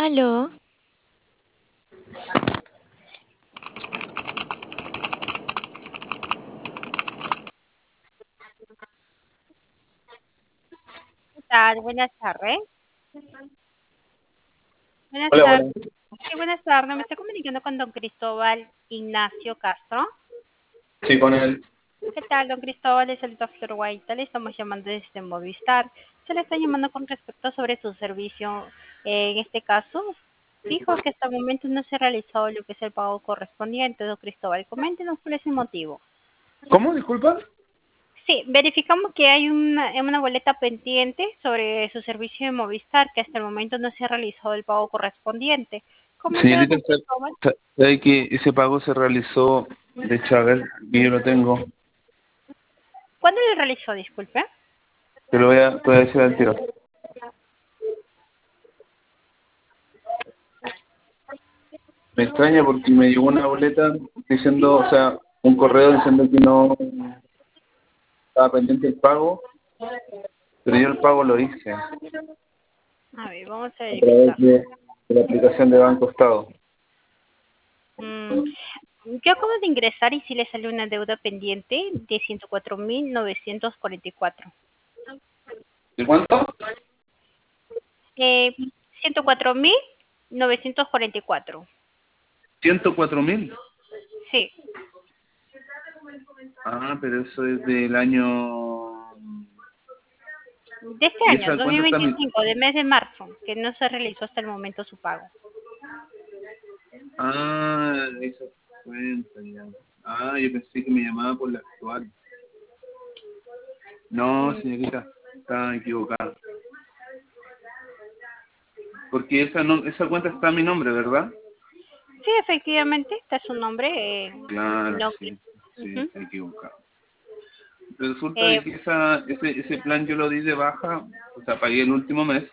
Aló, ¿Qué tal? Buenas tardes. Buenas Hola, tardes. buenas. Sí, buenas tardes. Me estoy comunicando con don Cristóbal Ignacio Castro. Sí, con él. ¿Qué tal, don Cristóbal? Es el doctor Guaita. Le estamos llamando desde Movistar. Se le está llamando con respecto sobre su servicio. En este caso, dijo que hasta el momento no se ha realizado lo que es el pago correspondiente, don Cristóbal. Coméntenos cuál es el motivo. ¿Cómo? Disculpa. Sí, verificamos que hay una boleta pendiente sobre su servicio de Movistar, que hasta el momento no se ha realizado el pago correspondiente. Coméntenos, Señorita, don Cristóbal. sabe que ese pago se realizó, de hecho, a ver, que yo lo tengo, ¿Cuándo lo realizó? Disculpe. te voy a decir al tiro. Me extraña porque me llegó una boleta diciendo, o sea, un correo diciendo que no estaba pendiente el pago, pero yo el pago lo hice a A ver, vamos a través verificar. de la aplicación de Banco Estado. Mm, yo acabo de ingresar y sí le salió una deuda pendiente de 104.944. ¿De cuánto? Eh, 104.944. 104.000. Sí, Ah, pero eso es del año... de este ¿Y año, esa cuánto está mi...? 2025, de mes de marzo, que no se realizó hasta el momento su pago. Ah, esa cuenta ya. Ah, yo pensé que me llamaba por la actual. No, Mm, señorita, está equivocada. Porque esa no, esa cuenta está a mi nombre, ¿verdad? sí, efectivamente, está su nombre. Claro, No, sí, sí, ujú. está equivocado. Resulta Eh, de que ese plan yo lo di de baja, o sea, pagué el último mes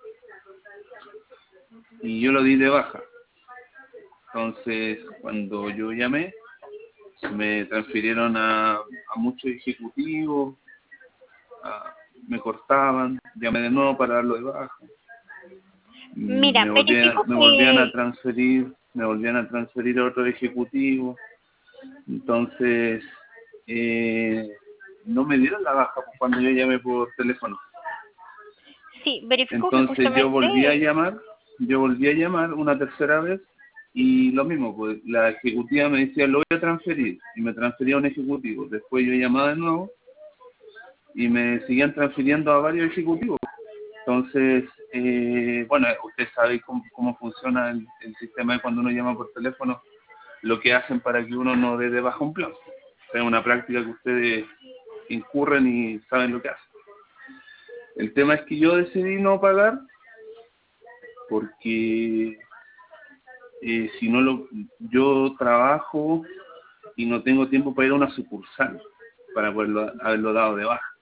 y yo lo di de baja. Entonces, cuando yo llamé, me transfirieron a muchos ejecutivos, me cortaban, llamé de nuevo para darlo de baja. mira, verifico Me volvían a que transferir, a otro ejecutivo. Entonces, no me dieron la baja cuando yo llamé por teléfono. sí, verifico que Entonces justamente. yo volví a llamar una tercera vez y lo mismo, pues la ejecutiva me decía, lo voy a transferir, y me transfería a un ejecutivo. Después yo llamaba de nuevo y me seguían transfiriendo a varios ejecutivos. Entonces, bueno, usted sabe cómo funciona el sistema de cuando uno llama por teléfono, lo que hacen para que uno no dé de baja un plan. Es una práctica que ustedes incurren y saben lo que hacen. El tema es que yo decidí no pagar porque si no yo trabajo y no tengo tiempo para ir a una sucursal para poderlo haberlo dado de baja.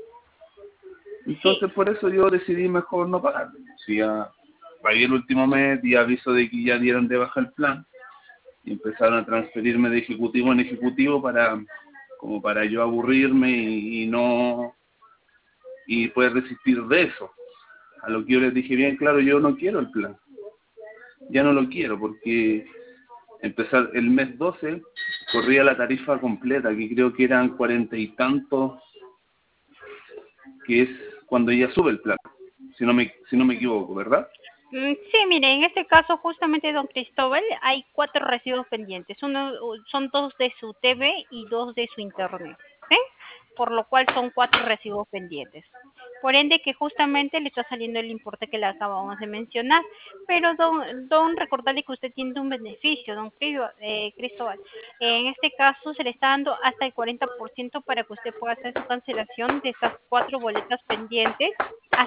Sí, Entonces por eso yo decidí mejor no pagar. Si ya pagué el último mes y aviso de que ya dieron de baja el plan y empezaron a transferirme de ejecutivo en ejecutivo como para yo aburrirme y no y poder resistir de eso. A lo que yo les dije bien claro, yo no quiero el plan. Ya no lo quiero porque empezar el mes 12 corría la tarifa completa, que creo que eran 40 y tantos, que es cuando ya sube el plan, si no me equivoco, ¿verdad? sí, mire, en este caso justamente don Cristóbal hay 4 recibos pendientes. Son 2 de su TV y 2 de su internet, ¿sí? Por lo cual son 4 recibos pendientes. Por ende que justamente le está saliendo el importe que le acabamos de mencionar. Pero recordarle que usted tiene un beneficio, Cristóbal. En este caso se le está dando hasta el 40% para que usted pueda hacer su cancelación de estas 4 boletas pendientes a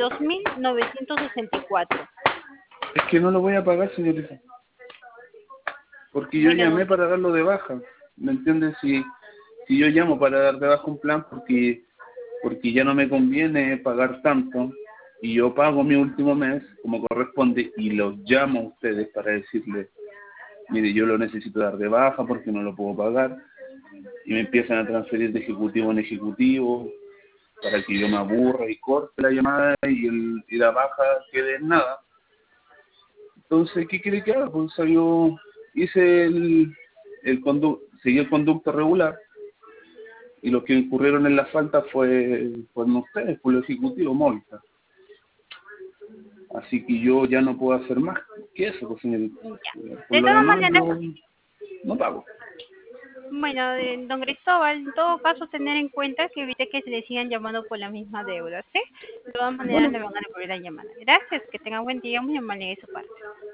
62.964. Es que no lo voy a pagar, señorita, porque yo Bueno, don, llamé para darlo de baja, ¿me entiendes? Si yo llamo para dar de baja un plan porque ya no me conviene pagar tanto y yo pago mi último mes como corresponde y los llamo a ustedes para decirles, mire, yo lo necesito dar de baja porque no lo puedo pagar y me empiezan a transferir de ejecutivo en ejecutivo para que yo me aburra y corte la llamada y la baja quede en nada. Entonces, ¿qué quiere que haga? Pues, o sea, yo hice seguí el conducto regular y los que incurrieron en la falta fueron ustedes, por el ejecutivo Movistar. Así que yo ya no puedo hacer más que eso, pues, señorita. Ya. Por De lo todas demás, maneras, yo no pago. bueno, don Cristóbal, en todo caso tener en cuenta que evite que se le sigan llamando por la misma deuda, ¿sí? De todas maneras Bueno, le van a volver a llamar. Gracias, que tenga buen día, muy amable de su parte.